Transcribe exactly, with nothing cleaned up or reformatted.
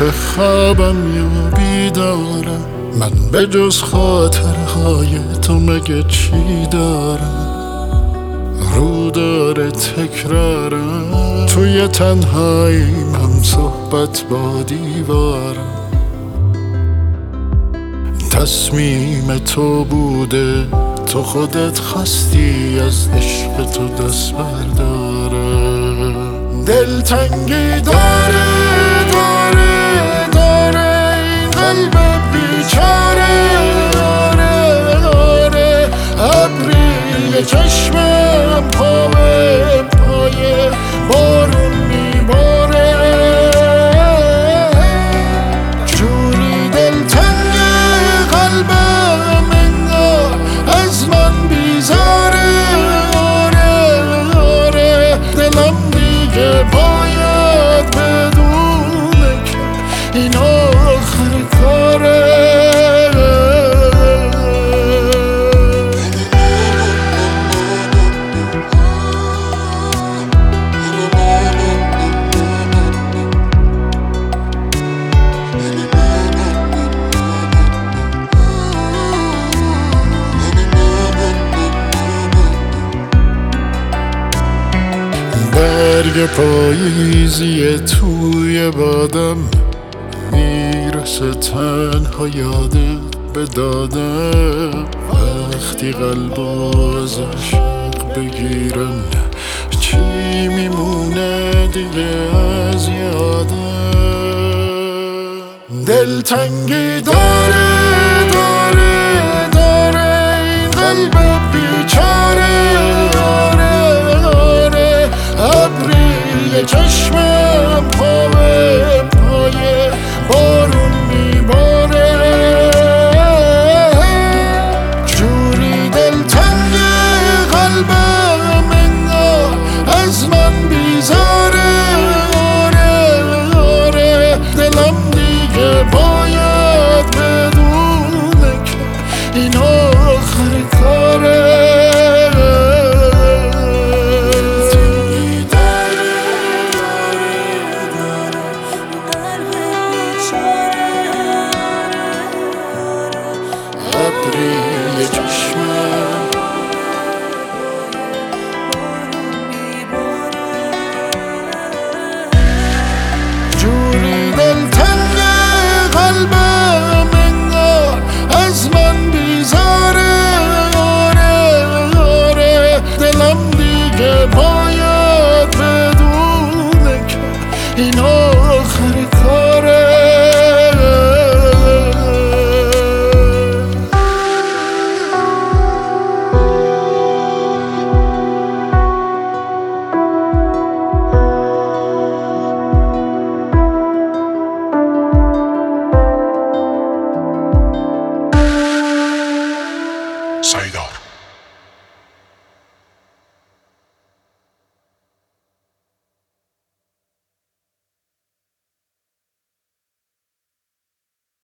که خوابم یا بیدارم، من به جز خاطرهای تو مگه چی دارم؟ رو داره تکرارم، توی تنهاییم هم صحبت با دیوارم. تصمیم تو بوده، تو خودت خواستی از عشق تو دست بردارم. دلتنگی داره داره داره این قلب بیچاره، آره آره ابری چشمم پاوه پایه بارون میباره. جوری دلتنگ قلبم انگار از من بیزاره، آره آره دلم دیگه باید بدونه که این آخر کاره. برگ پاییزی توی بادم میرسه تنها یادت به دادم. وقتی قلب از عشق بگیرم چی میمونه دیگه از یادم؟ دلتنگی داره داره داره این قلب بیچاره، آره آره ابری چشمم پاوه پایه بارون میباره. جوری دلتنگ قلبم انگار از من بیزاره، آره آره دلم دیگه باید بدونه که این آخر کاره. ابری چشمم جوری دلتنگ قلبم انگار از من بیزاره، آره آره دلم دیگه باید بدونه که این آخر کاره. سایدار